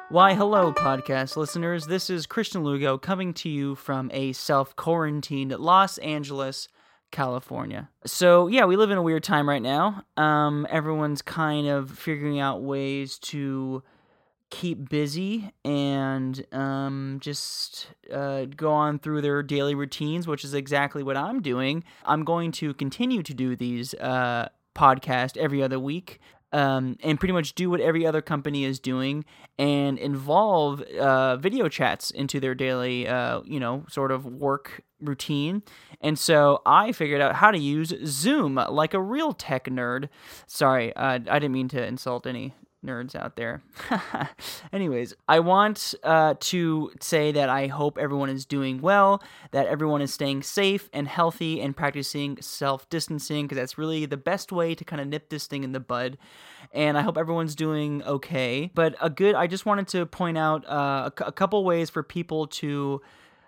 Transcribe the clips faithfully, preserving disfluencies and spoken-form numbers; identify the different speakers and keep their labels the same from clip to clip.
Speaker 1: Why, hello, podcast listeners. This is Christian Lugo coming to you from a self-quarantined Los Angeles, California. So, yeah, we live in a weird time right now. Um, everyone's kind of figuring out ways to keep busy and um, just uh, go on through their daily routines, which is exactly what I'm doing. I'm going to continue to do these uh, podcasts every other week. Um, and pretty much do what every other company is doing and involve uh, video chats into their daily, uh, you know, sort of work routine. And so I figured out how to use Zoom like a real tech nerd. Sorry, uh, I didn't mean to insult any nerds out there. Anyways, I want uh, to say that I hope everyone is doing well, that everyone is staying safe and healthy and practicing self-distancing, because that's really the best way to kind of nip this thing in the bud. And I hope everyone's doing okay. But a good, I just wanted to point out uh, a, a couple ways for people to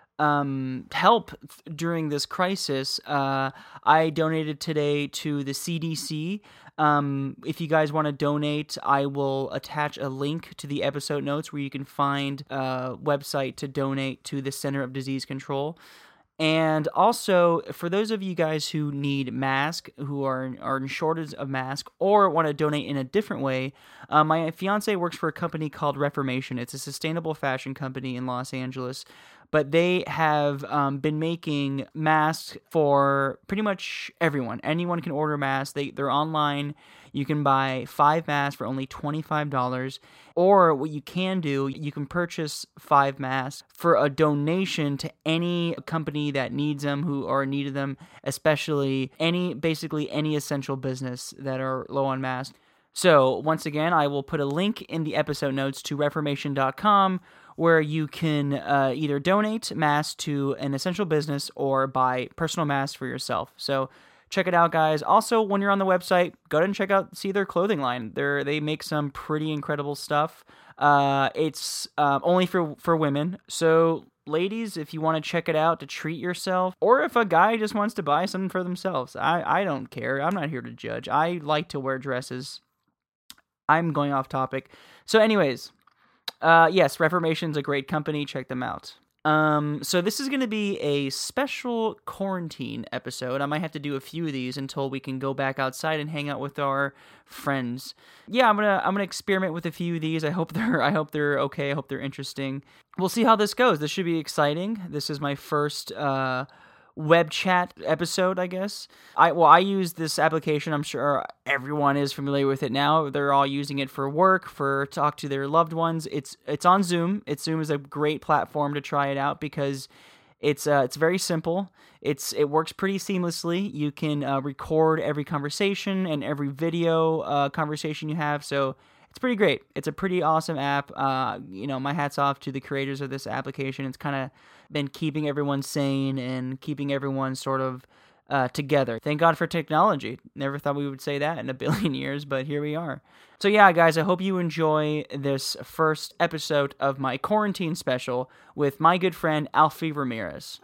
Speaker 1: Um, help th- during this crisis. Uh, I donated today to the C D C. Um, if you guys want to donate, I will attach a link to the episode notes where you can find a website to donate to the Center of Disease Control. And also, for those of you guys who need masks, who are, are in shortage of masks, or want to donate in a different way, uh, my fiance works for a company called Reformation. It's a sustainable fashion company in Los Angeles, but they have um, been making masks for pretty much everyone. Anyone can order masks. They, they're online. You can buy five masks for only twenty-five dollars. Or what you can do, you can purchase five masks for a donation to any company that needs them, who are in need of them, especially any, basically any essential business that are low on masks. So once again, I will put a link in the episode notes to reformation dot com where you can uh, either donate masks to an essential business or buy personal masks for yourself. So check it out, guys. Also, when you're on the website, go ahead and check out, see their clothing line. They they make some pretty incredible stuff. Uh, it's uh, only for, for women. So ladies, if you want to check it out to treat yourself, or if a guy just wants to buy something for themselves, I, I don't care. I'm not here to judge. I like to wear dresses. I'm going off topic. So anyways, uh, yes, Reformation's a great company. Check them out. Um, so this is going to be a special quarantine episode. I might have to do a few of these until we can go back outside and hang out with our friends. Yeah, I'm gonna I'm gonna experiment with a few of these. I hope they're I hope they're okay. I hope they're interesting. We'll see how this goes. This should be exciting. This is my first uh web chat episode, I guess. I well, I use this application. I'm sure everyone is familiar with it now. They're all using it for work, for talk to their loved ones. It's it's on Zoom. It's Zoom is a great platform to try it out because it's uh, it's very simple. It's it works pretty seamlessly. You can uh, record every conversation and every video uh, conversation you have. So it's pretty great. It's a pretty awesome app. Uh, you know, my hat's off to the creators of this application. It's kind of been keeping everyone sane and keeping everyone sort of uh, together. Thank God for technology. Never thought we would say that in a billion years, but here we are. So yeah, guys, I hope you enjoy this first episode of my quarantine special with my good friend Alfie Ramirez.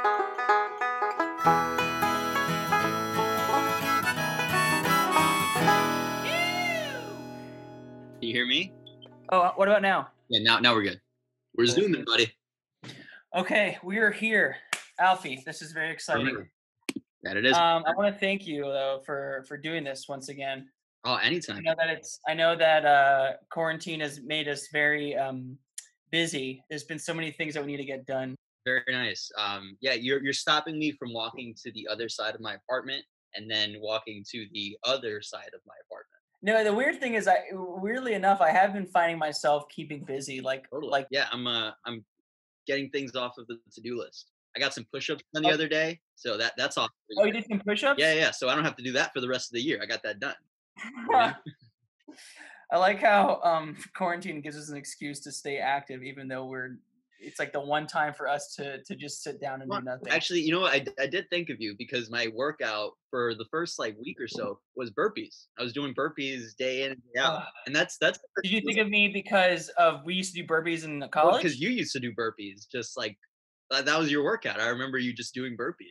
Speaker 2: Can you hear me?
Speaker 1: Oh, what about now?
Speaker 2: Yeah, now now we're good. We're zooming, buddy.
Speaker 1: Okay, we are here. Alfie, this is very exciting.
Speaker 2: That it is.
Speaker 1: Um, I want to thank you though for for doing this once again.
Speaker 2: Oh, anytime.
Speaker 1: I know that it's I know that uh, quarantine has made us very um, busy. There's been so many things that we need to get done.
Speaker 2: Very nice. Um, yeah, you're you're stopping me from walking to the other side of my apartment and then walking to the other side of my apartment.
Speaker 1: No, the weird thing is, I weirdly enough, I have been finding myself keeping busy. Like,
Speaker 2: Totally.
Speaker 1: like
Speaker 2: Yeah, I'm uh I'm getting things off of the to-do list. I got some push-ups done the
Speaker 1: oh,
Speaker 2: other day, so that that's off.
Speaker 1: oh, you did some push-ups?
Speaker 2: Yeah, yeah. So I don't have to do that for the rest of the year. I got that done. You know?
Speaker 1: I like how um, quarantine gives us an excuse to stay active, even though we're. It's like the one time for us to to just sit down and
Speaker 2: Well,
Speaker 1: do nothing.
Speaker 2: actually, you know what? I, I did think of you because my workout for the first like week or so was burpees. I was doing burpees day in and day out,
Speaker 1: Ugh.
Speaker 2: and that's that's
Speaker 1: Did you think of me because of we used to do burpees in college?
Speaker 2: because you used to do burpees, just like that, that was your workout. I remember you just doing burpees.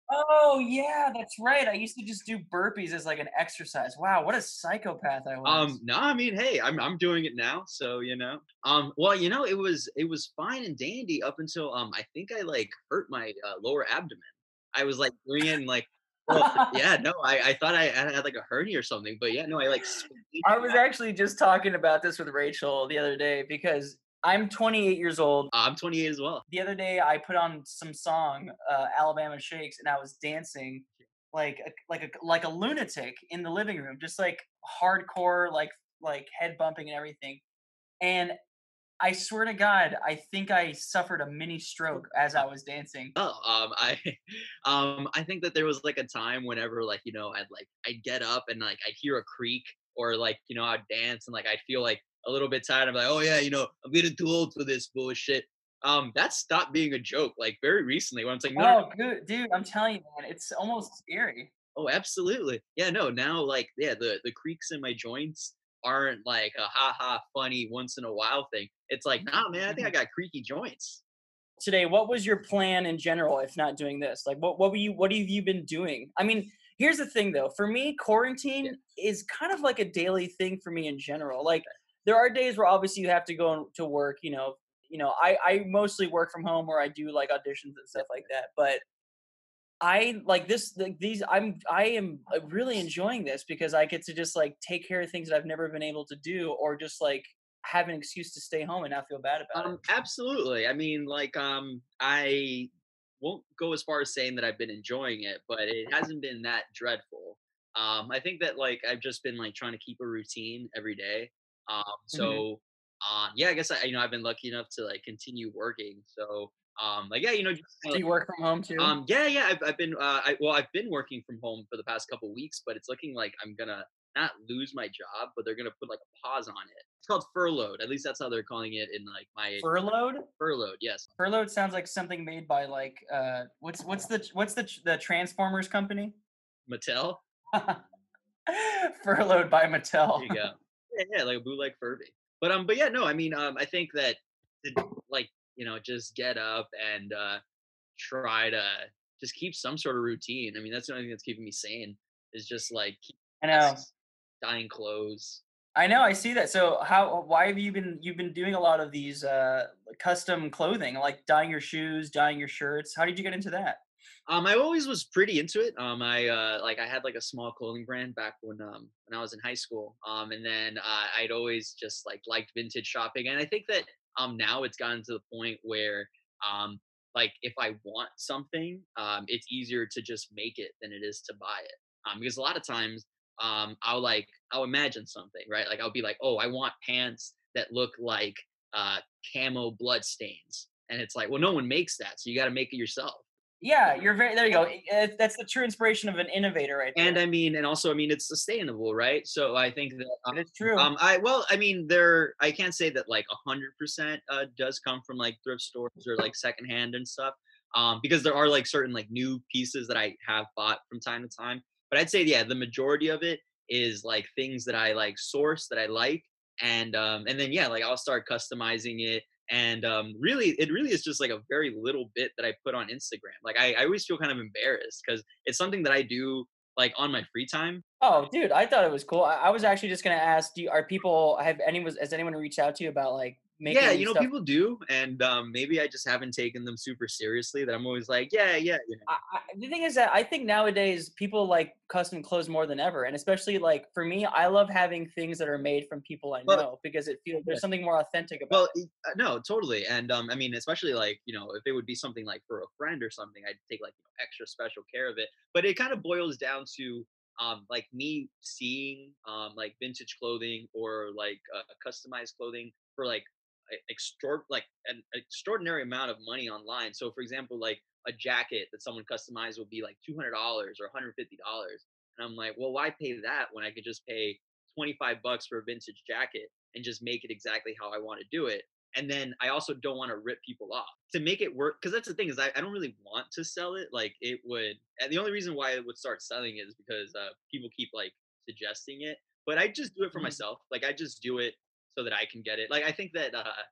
Speaker 1: Oh, yeah, that's right. I used to just do burpees as like an exercise. Wow, what a psychopath I
Speaker 2: Um,
Speaker 1: was.
Speaker 2: no, I mean, hey, I'm I'm doing it now, so you know. Um, well, you know, it was it was fine and dandy up until um I think I like hurt my uh, lower abdomen. I was like doing it and like, well, yeah, no, I I thought I, I had like a hernia or something, but yeah, no, I like sprained
Speaker 1: I was
Speaker 2: that.
Speaker 1: actually just talking about this with Rachel the other day because I'm twenty-eight years old.
Speaker 2: I'm twenty-eight as well.
Speaker 1: The other day I put on some song, uh, Alabama Shakes, and I was dancing like a, like a like a lunatic in the living room, just like hardcore, like like head bumping and everything. And I swear to God, I think I suffered a mini stroke as I was dancing.
Speaker 2: Oh, um, I, um, I think that there was like a time whenever like you know I'd like I'd get up and like I'd hear a creak or like you know I'd dance and like I'd feel like a little bit tired. I'm like, oh yeah, you know I'm getting too old for this bullshit. Um, that stopped being a joke like very recently when I'm like, no, no, no,
Speaker 1: Oh, good, dude! I'm telling you, man, it's almost scary.
Speaker 2: oh absolutely, yeah, no, now like yeah, the the creaks in my joints aren't like a ha ha funny once in a while thing. It's like, nah, man, I think I
Speaker 1: Mhm.
Speaker 2: got creaky joints.
Speaker 1: Today, what was your plan in general if not doing this? Like, what what were you what have you been doing? I mean, here's the thing though. For me,
Speaker 2: Yeah,
Speaker 1: quarantine is kind of like a daily thing for me in general. Like, there are days where obviously you have to go to work. You know, you know, I I mostly work from home or I do like auditions and
Speaker 2: yeah.
Speaker 1: stuff like that. But I like this. Like, these, I'm I am uh, really enjoying this because I get to just like take care of things that I've never been able to do, or just like have an excuse to stay home and not feel bad about it.
Speaker 2: Um, absolutely. I mean, like, um, I won't go as far as saying that I've been enjoying it, but it hasn't been that dreadful. Um, I think that like I've just been like trying to keep a routine every day. Um,
Speaker 1: Mhm.
Speaker 2: so um, yeah, I guess I, you know, I've been lucky enough to like continue working. So um, like yeah, you know, just kinda,
Speaker 1: Do
Speaker 2: like,
Speaker 1: you work from home too?
Speaker 2: um, yeah, yeah, I've, I've been, uh, I, well, I've been working from home for the past couple weeks, but it's looking like I'm gonna not lose my job, but they're gonna put like a pause on it. It's called furloughed. At least that's how they're calling it in like my
Speaker 1: Furloughed?
Speaker 2: furloughed. Yes,
Speaker 1: Furloughed sounds like something made by like uh what's what's the what's the the Transformers company?
Speaker 2: Mattel.
Speaker 1: Furloughed by
Speaker 2: There you
Speaker 1: Mattel.
Speaker 2: go. Yeah, yeah, like a bootleg Furby. But um, but yeah, no, I mean, um, I think that to like you know just get up and uh try to just keep some sort of routine. I mean, that's the only thing that's keeping me sane is just like keep
Speaker 1: I know.
Speaker 2: desks, dyeing clothes.
Speaker 1: I know, I see that. So how why have you been you've been doing a lot of these uh custom clothing, like dyeing your shoes, dyeing your shirts. How did you get into that?
Speaker 2: Um, I always was pretty into it. Um, I uh, like I had like a small clothing brand back when um when I was in high school. Um, and then uh, I'd always just like liked vintage shopping, and I think that um now it's gotten to the point where um like if I want something, um, it's easier to just make it than it is to buy it. Um, because a lot of times um I'll like I'll imagine something, right? Like I'll be like, oh, I want pants that look like uh camo blood stains, and it's like, well, no one makes that, so you got to make it yourself.
Speaker 1: Yeah, you're very there you go. Uh, That's the true inspiration of an innovator right
Speaker 2: And
Speaker 1: there.
Speaker 2: I mean, and also, I mean, it's sustainable, right? So I think that, um,
Speaker 1: It is true.
Speaker 2: um, I well, I mean, there, I can't say that like a hundred percent uh does come from like thrift stores or like secondhand and stuff, um, because there are like certain like new pieces that I have bought from time to time. But I'd say, yeah, the majority of it is like things that I like source that I like, and um, and then yeah, like I'll start customizing it. And um, really, it really is just like a very little bit that I put on Instagram. Like I, I always feel kind of embarrassed because it's something that I do like on my free time.
Speaker 1: Oh, dude, I thought it was cool. I, I was actually just gonna ask, do you, are people have anyone has anyone reached out to you about like
Speaker 2: Yeah,
Speaker 1: making
Speaker 2: you know,
Speaker 1: stuff?
Speaker 2: people do, and um, maybe I just haven't taken them super seriously. That I'm always like, yeah, yeah, you know,
Speaker 1: I, I, the thing is that I think nowadays people like custom clothes more than ever, and especially like for me, I love having things that are made from people I
Speaker 2: but
Speaker 1: know because it feels
Speaker 2: yeah,
Speaker 1: there's something more authentic about
Speaker 2: well,
Speaker 1: it.
Speaker 2: e- uh, no, totally, and um, I mean, especially like you know, if it would be something like for a friend or something, I'd take like you know, extra special care of it. But it kind of boils down to um, like me seeing um, like vintage clothing or like uh, customized clothing for like extra like an extraordinary amount of money online. So, for example, like a jacket that someone customized would be like two hundred dollars or one hundred fifty dollars, and I'm like, well, why pay that when I could just pay twenty-five bucks for a vintage jacket and just make it exactly how I want to do it. And then I also don't want to rip people off to make it work. Cause that's the thing is I, I don't really want to sell it. Like it would, and the only reason why I would start selling it is because uh, people keep like suggesting it, but I just do it for
Speaker 1: Mhm.
Speaker 2: myself. Like I just do it so that I can get it. Like I think that uh,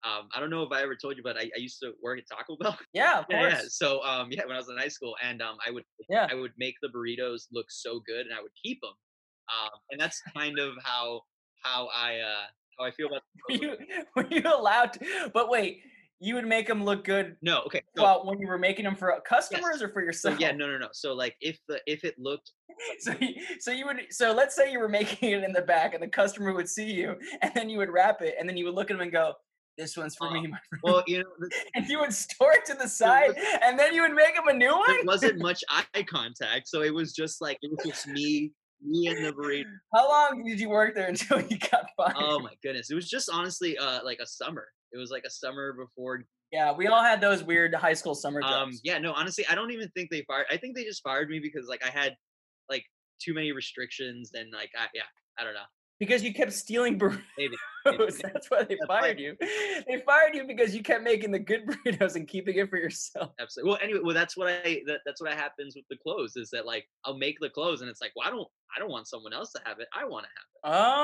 Speaker 2: um, I don't know if I ever told you, but I, I used to work at Taco Bell.
Speaker 1: Yeah, of
Speaker 2: Yeah, yeah.
Speaker 1: course.
Speaker 2: So, um, yeah, when I was in high school, and um, I would
Speaker 1: Yeah.
Speaker 2: I would make the burritos look so good, and I would keep them. Um, and that's kind of how how I uh how I feel about
Speaker 1: Were
Speaker 2: those.
Speaker 1: you were you allowed to, but wait, you would make them look good
Speaker 2: No, okay, so
Speaker 1: while when you were making them for uh, customers
Speaker 2: yes,
Speaker 1: or for
Speaker 2: so yeah,
Speaker 1: yourself?
Speaker 2: no, no, no. So like if the if it looked
Speaker 1: So you, so you would so let's say you were making it in the back and the customer would see you and then you would wrap it and then you would look at them and go, "This one's for
Speaker 2: uh,
Speaker 1: me, my friend."
Speaker 2: well, you know, the,
Speaker 1: And you would store it to the
Speaker 2: there
Speaker 1: side
Speaker 2: was
Speaker 1: and then you would make them a new
Speaker 2: there
Speaker 1: one?
Speaker 2: wasn't much eye contact, so it was just like it was just me me and the burrito.
Speaker 1: How long did you work there until you got
Speaker 2: Oh
Speaker 1: fired?
Speaker 2: my goodness, it was just honestly uh like a summer. It was like a summer before.
Speaker 1: Yeah, we all had those weird high school summer
Speaker 2: Um,
Speaker 1: jobs
Speaker 2: yeah, no, honestly, I don't even think they fired. I think they just fired me because like I had like too many restrictions and like I yeah, I don't know.
Speaker 1: because you kept stealing burritos.
Speaker 2: Maybe, maybe.
Speaker 1: That's why they
Speaker 2: Yeah, but
Speaker 1: fired you. They fired you because you kept making the good burritos and keeping it for yourself.
Speaker 2: absolutely. Well, anyway, well that's what I that, that's what happens with the clothes is that like I'll make the clothes and it's like, well, I don't I don't want someone else to have it. I want to have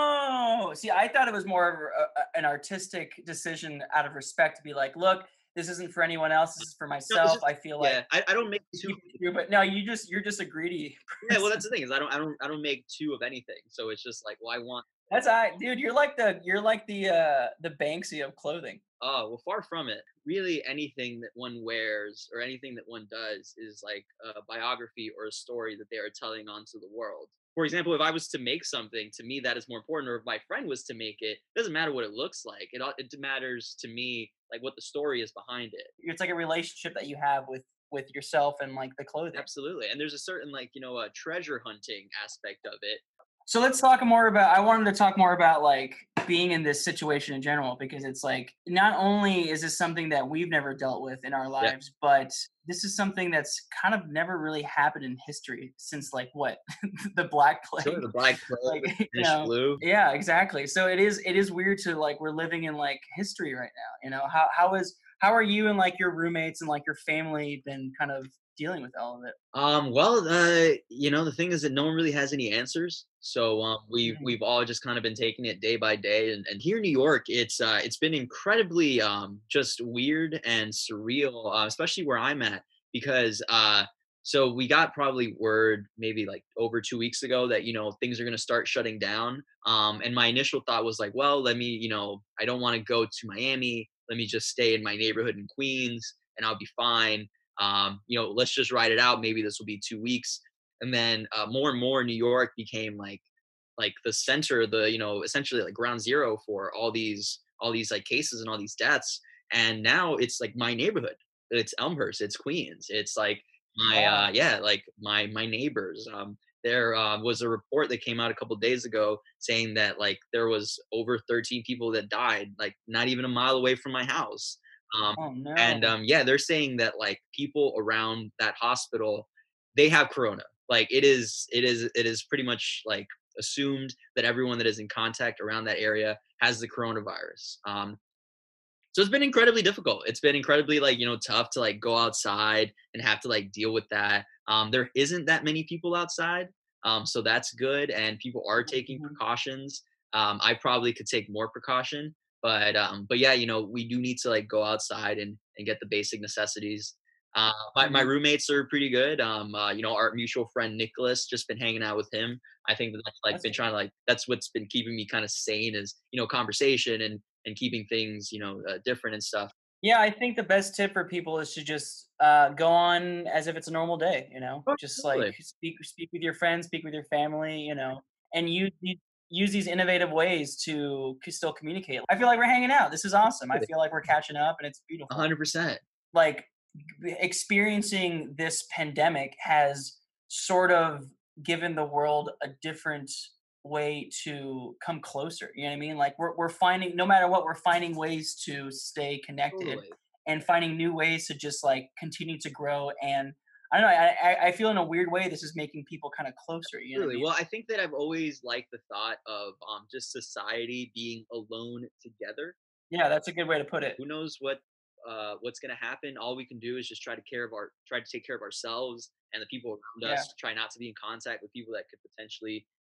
Speaker 1: Oh, see, I thought it was more of a, a- an artistic decision out of respect to be like, look, this isn't for anyone else. This is for
Speaker 2: it. No, it's
Speaker 1: myself.
Speaker 2: just
Speaker 1: I feel like
Speaker 2: yeah, I, I don't make
Speaker 1: to
Speaker 2: two.
Speaker 1: keep it true, but no, you just you're just a greedy
Speaker 2: Yeah, well that's
Speaker 1: person.
Speaker 2: the thing is I don't I don't I don't make two of anything. So it's just like, well, I want.
Speaker 1: That's I, dude. You're like the you're like the uh the Banksy of clothing.
Speaker 2: Oh, well, far from it. Really, anything that one wears or anything that one does is like a biography or a story that they are telling onto the world. For example, if I was to make something, to me that is more important. Or if my friend was to make it, it doesn't matter what it looks like. It all- it matters to me like what the story is behind it.
Speaker 1: It's like a relationship that you have with with yourself and like the clothing.
Speaker 2: Absolutely, and there's a certain like you know a treasure hunting aspect of it.
Speaker 1: So let's talk more about I wanted to talk more about like being in this situation in general because it's like not only is this something that we've never dealt with in our
Speaker 2: Yeah,
Speaker 1: lives, but this is something that's kind of never really happened in history since like what the Black
Speaker 2: sure.
Speaker 1: Plague.
Speaker 2: The Black Plague,
Speaker 1: Like
Speaker 2: the
Speaker 1: you
Speaker 2: Spanish
Speaker 1: know,
Speaker 2: flu.
Speaker 1: yeah, exactly. So it is it is weird to like we're living in like history right now. You know, how how is how are you and like your roommates and like your family been kind of dealing with all of it?
Speaker 2: Um, well, uh, you know, the thing is that no one really has any answers. So um, we've
Speaker 1: Mhm.
Speaker 2: we've all just kind of been taking it day by day. And, and here in New York, it's uh, it's been incredibly um, just weird and surreal, uh, especially where I'm at, because uh, so we got probably word maybe like over two weeks ago that you know things are going to start shutting down. Um, and my initial thought was like, well, let me, you know, I don't want to go to Miami. Let me just stay in my neighborhood in Queens, and I'll be fine. Um, you know, let's just write it out. Maybe this will be two weeks. And then uh, more and more, New York became like like the center, the you know, essentially like ground zero for all these all these like cases and all these deaths. And now it's like my neighborhood. It's Elmhurst. It's Queens. It's like my uh,
Speaker 1: Wow.
Speaker 2: yeah, like my my neighbors. Um, there uh, was a report that came out a couple days ago saying that like there was over thirteen people that died, like not even a mile away from my house. Um,
Speaker 1: Oh
Speaker 2: and
Speaker 1: no.
Speaker 2: um, yeah, they're saying that like people around that hospital, they have corona. Like it is, it is, it is pretty much like assumed that everyone that is in contact around that area has the coronavirus. Um, so it's been incredibly difficult. It's been incredibly like you know tough to like go outside and have to like deal with that. Um, there isn't that many people outside, um, so that's good, and people are taking
Speaker 1: Mhm.
Speaker 2: precautions. Um, I probably could take more precaution, but um, but yeah, you know we do need to like go outside and and get the basic necessities. Uh, my my
Speaker 1: Mhm.
Speaker 2: roommates are pretty good. Um, uh, you know our mutual friend Nicholas, just been hanging out with him. I think that that's like
Speaker 1: That's
Speaker 2: been trying to like that's what's been keeping me kind of sane is you know conversation and and keeping things, you know, uh, different and stuff.
Speaker 1: yeah, I think the best tip for people is to just uh, go on as if it's a normal day. You know,
Speaker 2: Oh,
Speaker 1: just like
Speaker 2: totally.
Speaker 1: speak speak with your friends, speak with your family. You know, and use these use these innovative ways to c- still communicate. I feel like we're hanging out. This is awesome. I feel like we're catching up, and it's beautiful.
Speaker 2: one hundred percent.
Speaker 1: Like experiencing this pandemic has sort of given the world a different way to come closer. You know what I mean? Like we're we're finding no matter what, we're finding ways to stay connected
Speaker 2: Totally.
Speaker 1: and finding new ways to just like continue to grow. And I don't know, I I, I feel in a weird way this is making people kind of closer. You know what I
Speaker 2: Really.
Speaker 1: mean?
Speaker 2: Well, I think that I've always liked the thought of um, just society being alone together.
Speaker 1: Yeah, that's a good way to put it.
Speaker 2: Who knows what uh, what's going to happen? All we can do is just try to care of our try to take care of ourselves and the people around
Speaker 1: Yeah.
Speaker 2: us. Try not to be in contact with people that could potentially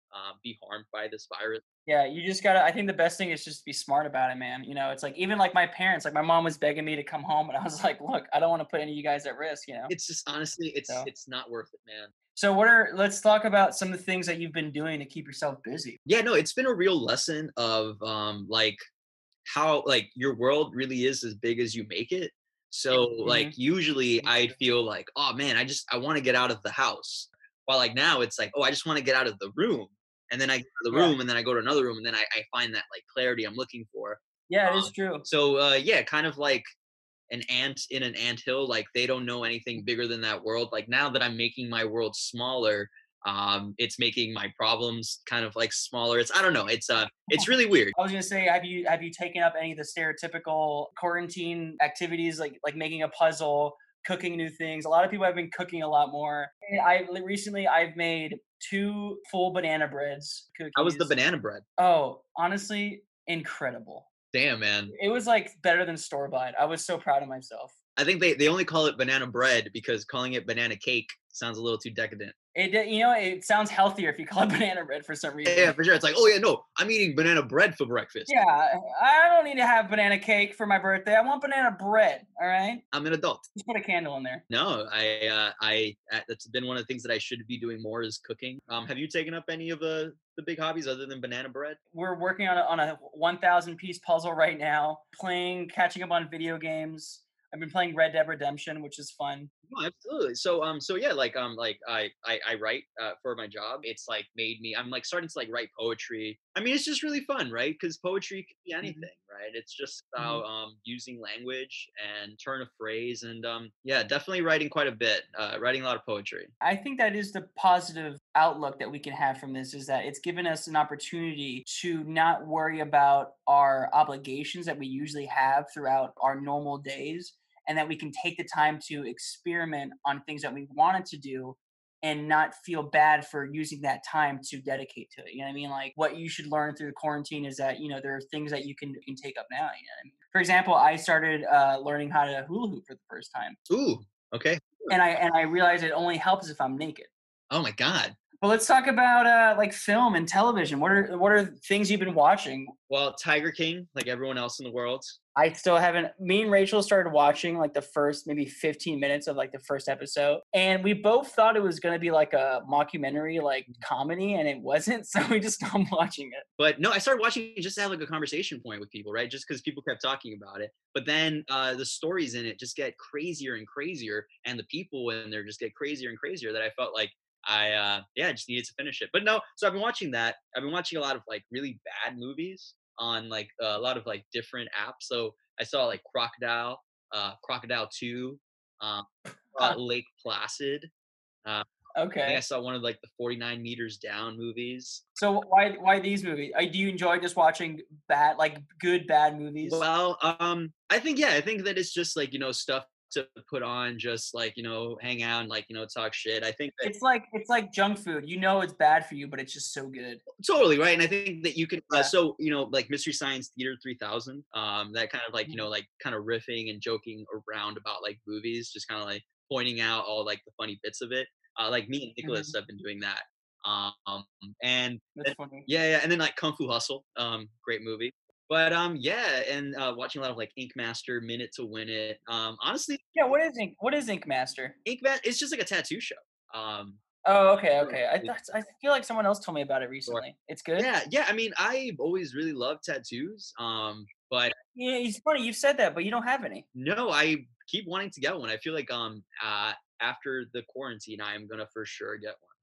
Speaker 2: uh, be harmed by this virus.
Speaker 1: Yeah, you just gotta. I think the best thing is just be smart about it, man. You know, it's like even like my parents, like my mom was begging me to come home, and I was like, look, I don't want to put any of you guys at risk, you know.
Speaker 2: It's just honestly, it's
Speaker 1: So,
Speaker 2: it's not worth it, man.
Speaker 1: so what are? Let's talk about some of the things that you've been doing to keep yourself busy.
Speaker 2: Yeah, no, it's been a real lesson of um like how like your world really is as big as you make it. So like
Speaker 1: Hmm.
Speaker 2: usually I'd feel like, oh man, I just I want to get out of the house. While like now it's like, oh, I just want to get out of the room. And then I go to the
Speaker 1: Yeah,
Speaker 2: room and then I go to another room and then I, I find that like clarity I'm looking for.
Speaker 1: yeah, it is true.
Speaker 2: So uh yeah, kind of like an ant in an ant hill, like they don't know anything bigger than that world. Like now that I'm making my world smaller, um, it's making my problems kind of like smaller. It's I don't know, it's uh it's really weird.
Speaker 1: I was gonna say, have you have you taken up any of the stereotypical quarantine activities like like making a puzzle, cooking new things? A lot of people have been cooking a lot more. And I li- recently I've made two full banana breads
Speaker 2: How was the
Speaker 1: cookies.
Speaker 2: banana bread?
Speaker 1: Oh, honestly, incredible.
Speaker 2: Damn, man.
Speaker 1: It was like better than store bought. I was so proud of myself.
Speaker 2: I think they, they only call it banana bread because calling it banana cake sounds a little too decadent.
Speaker 1: It di- you know it sounds healthier if you call it banana bread for some
Speaker 2: Yeah, yeah,
Speaker 1: reason.
Speaker 2: for sure. It's like, oh yeah, no, I'm eating banana bread for breakfast.
Speaker 1: Yeah, I don't need to have banana cake for my birthday. I want banana bread. All right,
Speaker 2: I'm an adult.
Speaker 1: just put a candle in there.
Speaker 2: No, I, uh, I, uh, that's been one of the things that I should be doing more is cooking. Um, have you taken up any of the the big hobbies other than banana bread?
Speaker 1: We're working on a, on a one thousand piece puzzle right now, playing, catching up on video games. I've been playing Red Dead Redemption, which is fun.
Speaker 2: No, absolutely. So um so yeah, like um like I I, I write uh, for my job. It's like made me I'm like starting to like write poetry. I mean, it's just really fun, right? Because poetry can be
Speaker 1: Mhm,
Speaker 2: anything, right? It's just
Speaker 1: mhm.
Speaker 2: about um using language and turn of phrase and um yeah, definitely writing quite a bit. Uh writing a lot of poetry.
Speaker 1: I think that is the positive outlook that we can have from this is that it's given us an opportunity to not worry about our obligations that we usually have throughout our normal days and that we can take the time to experiment on things that we wanted to do and not feel bad for using that time to dedicate to it. You know what I mean? Like what you should learn through quarantine is that, you know, there are things that you can, you can take up now. You know what I mean? For example, I started uh, learning how to hula hoop for the first time.
Speaker 2: Ooh, okay.
Speaker 1: And I and I realized it only helps if I'm naked.
Speaker 2: Oh my god.
Speaker 1: But let's talk about uh, like film and television. What are what are things you've been watching?
Speaker 2: Well, Tiger King, like everyone else in the world.
Speaker 1: I still haven't. Me and Rachel started watching like the first maybe fifteen minutes of like the first episode, and we both thought it was gonna be like a mockumentary, like comedy, and it wasn't. So we just stopped watching it.
Speaker 2: But no, I started watching it just to have like a conversation point with people, right? Just because people kept talking about it. But then uh, the stories in it just get crazier and crazier, and the people in there just get crazier and crazier. That I felt like I, uh, yeah, just needed to finish it. But no, so I've been watching that. I've been watching a lot of like really bad movies on like uh, a lot of like different apps. So I saw like Crocodile, uh, Crocodile Two, um, uh, Lake Placid. Uh, I think I
Speaker 1: Okay.
Speaker 2: saw one of like the forty-nine meters down movies.
Speaker 1: So why why these movies? Uh, Do you enjoy just watching bad, like good bad movies?
Speaker 2: Well, um, I think yeah, I think that it's just like, you know, stuff to put on, just like, you know, hang out and like, you know, talk shit. I think that
Speaker 1: It's like it's like junk food. You know it's bad for you, but it's just so good.
Speaker 2: totally right. And I think that you can uh,
Speaker 1: Yeah.
Speaker 2: so, you know, like Mystery Science Theater three thousand, um, that kind of like, you
Speaker 1: Mhm,
Speaker 2: know, like kind of riffing and joking around about like movies, just kind of like pointing out all like the funny bits of it. Uh, like me and Nicholas
Speaker 1: mhm.
Speaker 2: have been doing that. Um, and
Speaker 1: That's
Speaker 2: then,
Speaker 1: funny.
Speaker 2: yeah, yeah, and then like Kung Fu Hustle, um, great movie. But um, yeah, and uh, watching a lot of like Ink Master, Minute to Win It. Um, honestly,
Speaker 1: Yeah, what is Ink? What is Ink Master?
Speaker 2: Ink Master, it's just like a tattoo show. Um,
Speaker 1: Oh, okay,
Speaker 2: really,
Speaker 1: okay. I
Speaker 2: really
Speaker 1: thought I feel like someone else told me about it
Speaker 2: short.
Speaker 1: recently. It's good?
Speaker 2: Yeah, yeah. I mean, I've always really loved tattoos. Um, but
Speaker 1: Yeah, it's funny you said that, but you don't have any.
Speaker 2: no, I keep wanting to get one. I feel like um, uh, after the quarantine, I am gonna for sure get one.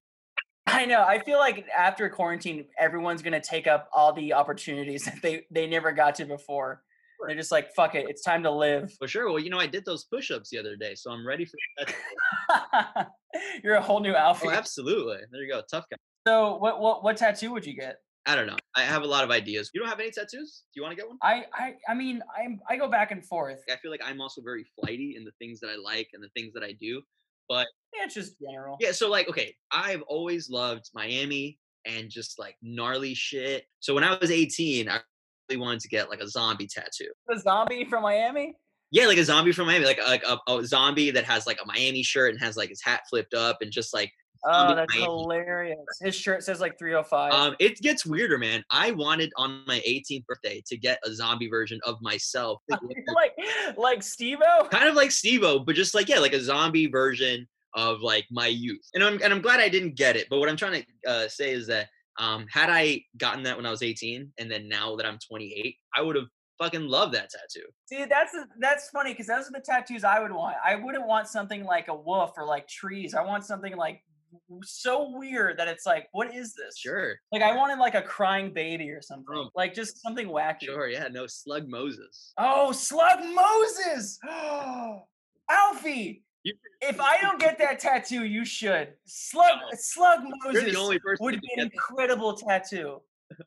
Speaker 1: I know. I feel like after quarantine, everyone's gonna take up all the opportunities that they they never got to before. They're just like, fuck it, it's time to live.
Speaker 2: For sure. Well, you know, I did those push-ups the other day, so I'm ready for that.
Speaker 1: You're a whole new
Speaker 2: Oh,
Speaker 1: Alfie.
Speaker 2: absolutely. There you go. Tough guy.
Speaker 1: So what what what tattoo would you get?
Speaker 2: I don't know. I have a lot of ideas. You don't have any tattoos? Do you want to get one?
Speaker 1: I I I mean I'm I go back and forth.
Speaker 2: I feel like I'm also very flighty in the things that I like and the things that I do. But
Speaker 1: Yeah, it's just general.
Speaker 2: yeah, so like, okay, I've always loved Miami and just like gnarly shit. So when I was eighteen, I really wanted to get like a zombie tattoo.
Speaker 1: The zombie from Miami?
Speaker 2: Yeah, like a zombie from Miami, like like a, a zombie that has like a Miami shirt and has like his hat flipped up and just like
Speaker 1: Oh,
Speaker 2: Zombie
Speaker 1: that's
Speaker 2: Miami.
Speaker 1: hilarious. His shirt says like three oh five.
Speaker 2: Um, it gets weirder, man. I wanted on my eighteenth birthday to get a zombie version of myself.
Speaker 1: like like Steve-O?
Speaker 2: Kind of like Steve-O, but just like, yeah, like a zombie version of like my youth. And I'm and I'm glad I didn't get it. But what I'm trying to uh, say is that um, had I gotten that when I was eighteen, and then now that I'm twenty-eight, I would have fucking loved that tattoo.
Speaker 1: See, that's that's funny because those are the tattoos I would want. I wouldn't want something like a wolf or like trees. I want something like so weird that it's like, what is this?
Speaker 2: Sure.
Speaker 1: Like I wanted like a crying baby or something.
Speaker 2: Oh.
Speaker 1: Like just something wacky.
Speaker 2: Sure, yeah, no, Slug Moses.
Speaker 1: Oh, Slug Moses! Alfie!
Speaker 2: You,
Speaker 1: if I don't get that tattoo, you should. Slug
Speaker 2: no,
Speaker 1: Slug Moses
Speaker 2: you're the only person
Speaker 1: would be an incredible tattoo.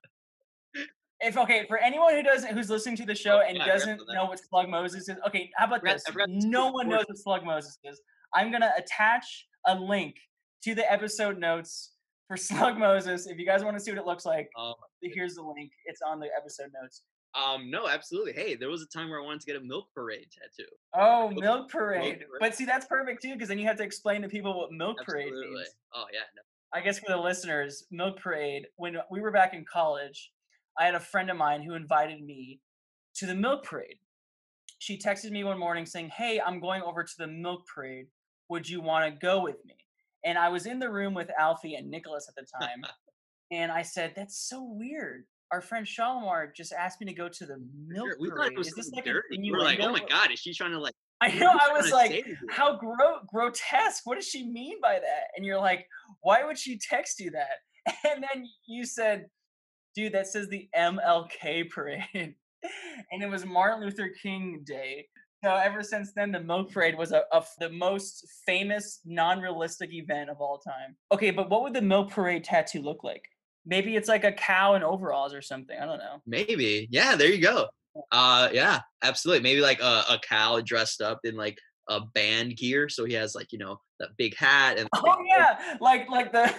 Speaker 1: If okay, for anyone who doesn't, who's listening to the show and
Speaker 2: yeah,
Speaker 1: doesn't know what Slug Moses is, okay, how about this?
Speaker 2: forgot,
Speaker 1: No one knows what Slug Moses is. I'm gonna attach a link to the episode notes for Slug Moses. If you guys want to see what it looks like,
Speaker 2: um,
Speaker 1: here's the link. It's on the episode notes.
Speaker 2: Um, no, absolutely. Hey, there was a time where I wanted to get a Milk Parade tattoo.
Speaker 1: Oh, Milk Parade.
Speaker 2: Milk Parade.
Speaker 1: But see, that's perfect too, because then you have to explain to people what Milk
Speaker 2: Absolutely.
Speaker 1: Parade means.
Speaker 2: Oh yeah. No.
Speaker 1: I guess for the listeners, Milk Parade, when we were back in college, I had a friend of mine who invited me to the Milk Parade. She texted me one morning saying, hey, I'm going over to the Milk Parade. Would you want to go with me? And I was in the room with Alfie and Nicholas at the time. And I said, that's so weird. Our friend Shalimar just asked me to go to the Milk
Speaker 2: Sure. We
Speaker 1: Parade.
Speaker 2: thought it was
Speaker 1: Is this like
Speaker 2: dirty.
Speaker 1: a
Speaker 2: We were like, oh my God, is she trying to like...
Speaker 1: I know, I was like, how gro- grotesque. What does she mean by that? And you're like, why would she text you that? And then you said, dude, that says the M L K Parade. And it was Martin Luther King Day. So ever since then, the Milk Parade was a, a, the most famous, non-realistic event of all time. Okay, but what would the Milk Parade tattoo look like? Maybe it's like a cow in overalls or something. I don't know.
Speaker 2: Maybe. Yeah, there you go. Uh, yeah, absolutely. Maybe like a, a cow dressed up in like a band gear. So he has like, you know, that big hat. And
Speaker 1: oh, yeah. Like, like the...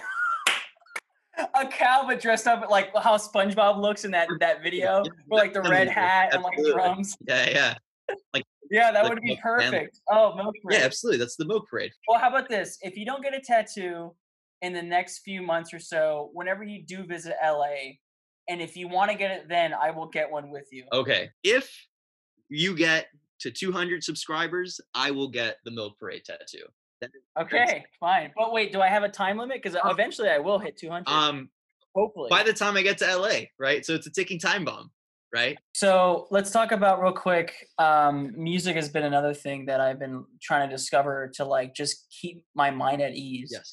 Speaker 1: a cow but dressed up like how SpongeBob looks in that that video, yeah, with like the red hat and like drums.
Speaker 2: Yeah, yeah. Like
Speaker 1: yeah, that would be perfect. Oh, Milk Parade.
Speaker 2: Yeah, absolutely. That's the Milk Parade.
Speaker 1: Well, how about this? If you don't get a tattoo in the next few months or so, whenever you do visit L A, and if you want to get it then, I will get one with you.
Speaker 2: Okay. If you get to two hundred subscribers, I will get the Milk Parade tattoo.
Speaker 1: Okay, fine. But wait, do I have a time limit? Because eventually I will hit two hundred.
Speaker 2: Um,
Speaker 1: hopefully.
Speaker 2: By the time I get to L A, right? So it's a ticking time bomb, right?
Speaker 1: So let's talk about real quick. Um, music has been another thing that I've been trying to discover to like just keep my mind at ease.
Speaker 2: Yes.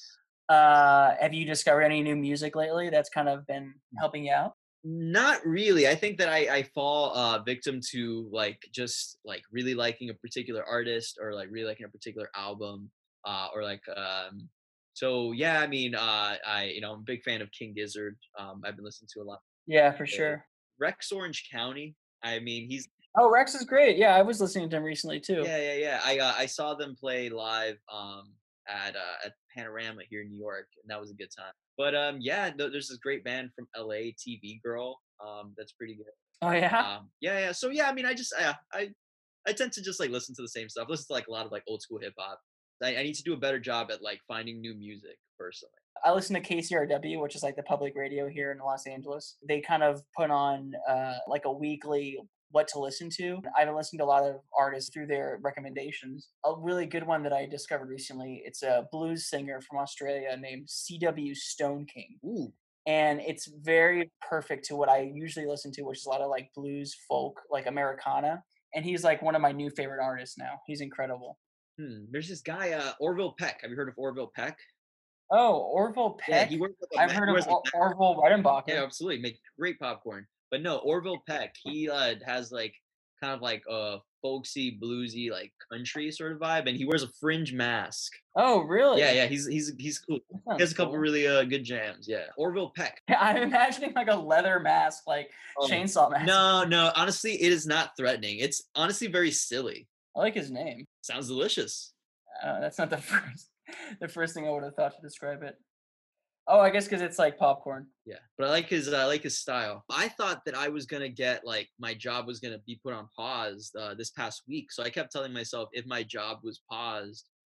Speaker 1: Uh, have you discovered any new music lately that's kind of been helping you out?
Speaker 2: Not really. I think that I, I fall uh, victim to like just like really liking a particular artist or like really liking a particular album. Uh, or like, um, so yeah, I mean, uh, I, you know, I'm a big fan of King Gizzard. Um, I've been listening to a lot.
Speaker 1: Yeah, for sure.
Speaker 2: Rex Orange County. I mean, he's.
Speaker 1: Oh, Rex is great. Yeah, I was listening to him recently too.
Speaker 2: Yeah, yeah, yeah. I uh, I saw them play live um, at uh, at Panorama here in New York, and that was a good time. But um, yeah, no, there's this great band from L A, T V Girl. Um, that's pretty good.
Speaker 1: Oh yeah.
Speaker 2: Um, yeah, yeah. So yeah, I mean, I just I I I tend to just like listen to the same stuff. Listen to like a lot of like old school hip hop. I, I need to do a better job at like finding new music personally.
Speaker 1: I listen to K C R W, which is like the public radio here in Los Angeles. They kind of put on uh, like a weekly what to listen to. I've been listening to a lot of artists through their recommendations. A really good one that I discovered recently, it's a blues singer from Australia named C W Stone King.
Speaker 2: Ooh.
Speaker 1: And it's very perfect to what I usually listen to, which is a lot of like blues, folk, like Americana. And he's like one of my new favorite artists now. He's incredible.
Speaker 2: Hmm. There's this guy, uh, Orville Peck. Have you heard of Orville Peck?
Speaker 1: Oh, Orville Peck. Yeah,
Speaker 2: he works with
Speaker 1: I've heard of or- Orville Redenbacher.
Speaker 2: Yeah, absolutely. Make great popcorn. But no, Orville Peck. He uh, has like kind of like a folksy, bluesy, like country sort of vibe, and he wears a fringe mask.
Speaker 1: Oh, really?
Speaker 2: Yeah, yeah. He's he's he's cool. He has a couple cool. really uh, good jams. Yeah, Orville Peck.
Speaker 1: Yeah, I'm imagining like a leather mask, like um, chainsaw mask.
Speaker 2: No, no. Honestly, it is not threatening. It's honestly very silly.
Speaker 1: I like his name.
Speaker 2: Sounds delicious.
Speaker 1: Uh, that's not the first, the first thing I would have thought to describe it. Oh, I guess because it's like popcorn.
Speaker 2: Yeah, but I like his, uh, I like his style. I thought that I was gonna get like my job was gonna be put on pause uh, this past week, so I kept telling myself if my job was paused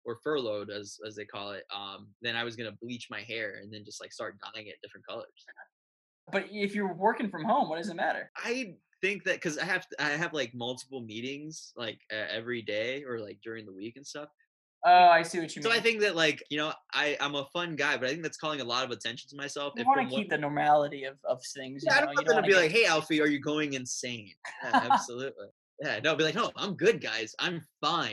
Speaker 2: or furloughed as as they call it, um, then I was gonna bleach my hair and then just like start dyeing it different colors.
Speaker 1: But if you're working from home, what does it matter?
Speaker 2: I think that because I have I have like multiple meetings like uh, every day or like during the week and stuff.
Speaker 1: Oh, I see what you
Speaker 2: So I
Speaker 1: mean.
Speaker 2: think that like you know I I'm a fun guy, but I think that's calling a lot of attention to myself.
Speaker 1: You
Speaker 2: If
Speaker 1: want
Speaker 2: from
Speaker 1: to
Speaker 2: what
Speaker 1: keep the normality of, of things, you
Speaker 2: yeah, I
Speaker 1: know.
Speaker 2: don't
Speaker 1: You
Speaker 2: want
Speaker 1: don't
Speaker 2: them to
Speaker 1: want to
Speaker 2: be
Speaker 1: get
Speaker 2: like, "Hey, Alfie, are you going insane?" Yeah, absolutely. Yeah, no, be like, "No, I'm good, guys. I'm fine."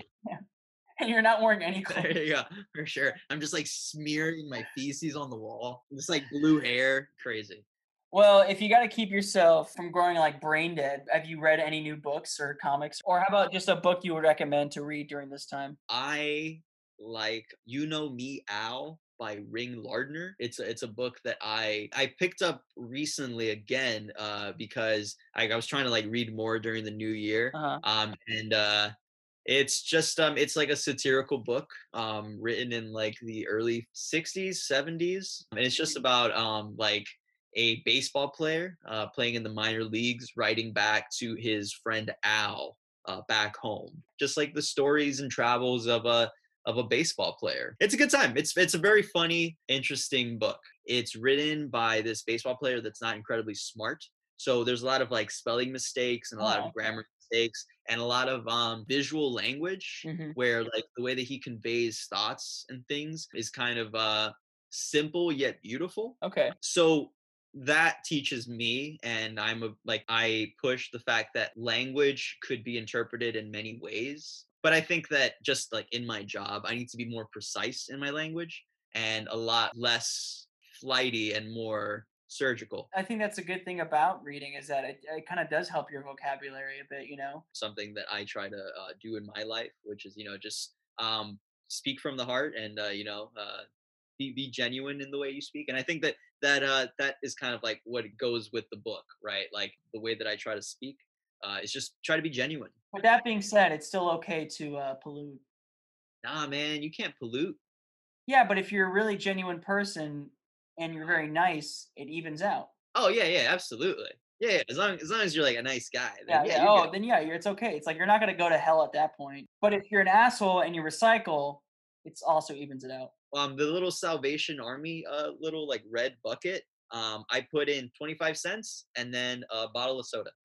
Speaker 1: and you're not wearing any
Speaker 2: There you
Speaker 1: clothes.
Speaker 2: go, for sure. I'm just like smearing my feces on the wall, just like blue hair, crazy.
Speaker 1: Well, if you got to keep yourself from growing like brain dead, have you read any new books or comics? Or how about just a book you would recommend to read during this time?
Speaker 2: I like You Know Me Al by Ring Lardner. It's a, it's a book that I I picked up recently again uh because I, I was trying to like read more during the new year.
Speaker 1: Uh huh.
Speaker 2: Um and uh it's just um it's like a satirical book um written in like the early sixties, seventies. And it's just about um like a baseball player uh playing in the minor leagues writing back to his friend Al uh back home. Just like the stories and travels of a of a baseball player. It's a good time. It's it's a very funny, interesting book. It's written by this baseball player that's not incredibly smart. So there's a lot of like spelling mistakes and a lot
Speaker 1: Oh,
Speaker 2: of
Speaker 1: okay.
Speaker 2: grammar mistakes and a lot of um, visual language
Speaker 1: Hmm.
Speaker 2: where like the way that he conveys thoughts and things is kind of uh, simple yet beautiful.
Speaker 1: Okay.
Speaker 2: So that teaches me, and I'm a, like I push the fact that language could be interpreted in many ways. But I think that just like in my job, I need to be more precise in my language and a lot less flighty and more surgical.
Speaker 1: I think that's a good thing about reading is that it, it kind of does help your vocabulary a bit, you know?
Speaker 2: Something that I try to uh, do in my life, which is you know just um, speak from the heart and uh, you know uh, be be genuine in the way you speak. And I think that that uh, that is kind of like what goes with the book, right? Like the way that I try to speak uh, is just try to be genuine.
Speaker 1: But that being said, it's still okay to uh, pollute.
Speaker 2: Nah, man, you can't pollute.
Speaker 1: Yeah, but if you're a really genuine person and you're very nice, it evens out.
Speaker 2: Oh yeah, yeah, absolutely. Yeah, yeah. As long as long as you're like a nice guy, then
Speaker 1: Yeah,
Speaker 2: yeah,
Speaker 1: yeah.
Speaker 2: you're good.
Speaker 1: Oh, then yeah, you're, it's okay. It's like you're not gonna go to hell at that point. But if you're an asshole and you recycle, it's also evens it out.
Speaker 2: Um, the little Salvation Army, uh, little like red bucket. Um, I put in twenty-five cents and then a bottle of soda.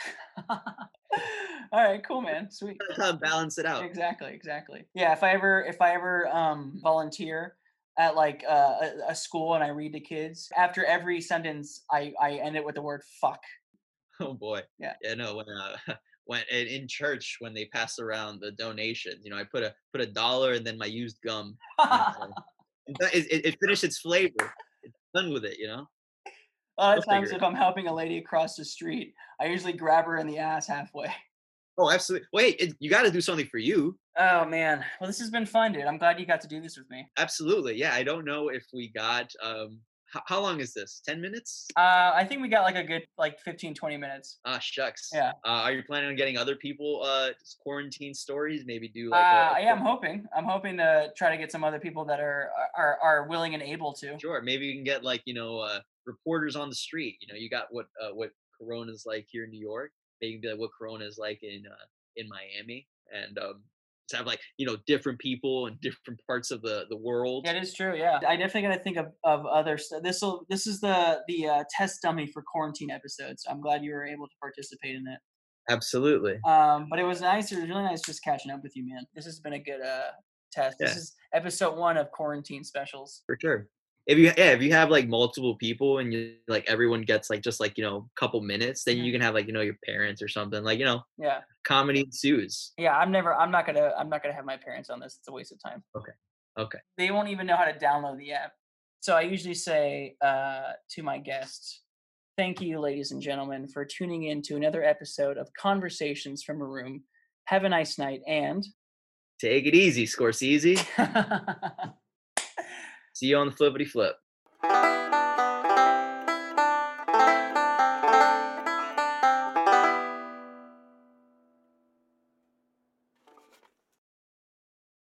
Speaker 1: All right, cool, man. Sweet.
Speaker 2: To kind of balance it out.
Speaker 1: Exactly, exactly. Yeah, if I ever if I ever um volunteer at like uh, a, a school and I read to kids, after every sentence I I end it with the word fuck.
Speaker 2: Oh boy.
Speaker 1: Yeah.
Speaker 2: Yeah, no, when uh when in in church when they pass around the donations, you know, I put a put a dollar and then my used gum. And it's like it, it, it finished its flavor. It's done with it, you know?
Speaker 1: A lot
Speaker 2: They'll
Speaker 1: of times
Speaker 2: figure it
Speaker 1: if
Speaker 2: out.
Speaker 1: I'm helping a lady across the street, I usually grab her in the ass halfway.
Speaker 2: Oh, absolutely. Wait, it, you got to do something for you.
Speaker 1: Oh man. Well, this has been fun, dude. I'm glad you got to do this with me.
Speaker 2: Absolutely. Yeah, I don't know if we got um how, how long is this? ten minutes?
Speaker 1: Uh I think we got like a good like fifteen twenty minutes.
Speaker 2: Ah, shucks.
Speaker 1: Yeah.
Speaker 2: Uh, are you planning on getting other people uh quarantine stories? Maybe do like a,
Speaker 1: Uh
Speaker 2: a
Speaker 1: yeah, I'm hoping. I'm hoping to try to get some other people that are are are willing and able to.
Speaker 2: sure. Maybe you can get like you know uh, reporters on the street. You know, you got what uh, what Corona's like here in New York. Maybe you can be like what Corona is like in uh, in Miami, and um, to have like you know different people in different parts of the the world.
Speaker 1: Yeah, it is true. Yeah, I definitely got to think of of other stuff. This will this is the the uh, test dummy for quarantine episodes. I'm glad you were able to participate in it.
Speaker 2: Absolutely.
Speaker 1: Um, but it was nice. It was really nice just catching up with you, man. This has been a good uh test. This
Speaker 2: Yeah,
Speaker 1: is episode one of quarantine specials.
Speaker 2: for sure. If you yeah, if you have like multiple people and you like everyone gets like just like you know a couple minutes, then
Speaker 1: Mhm.
Speaker 2: you can have like you know your parents or something like you know
Speaker 1: Yeah,
Speaker 2: comedy ensues.
Speaker 1: yeah. I'm never. I'm not gonna. I'm not gonna have my parents on this. It's a waste of time.
Speaker 2: Okay. Okay.
Speaker 1: They won't even know how to download the app. So I usually say uh, to my guests, "Thank you, ladies and gentlemen, for tuning in to another episode of Conversations from a Room. Have a nice night and."
Speaker 2: Take it easy, Scorsese. See you on the flippity flip.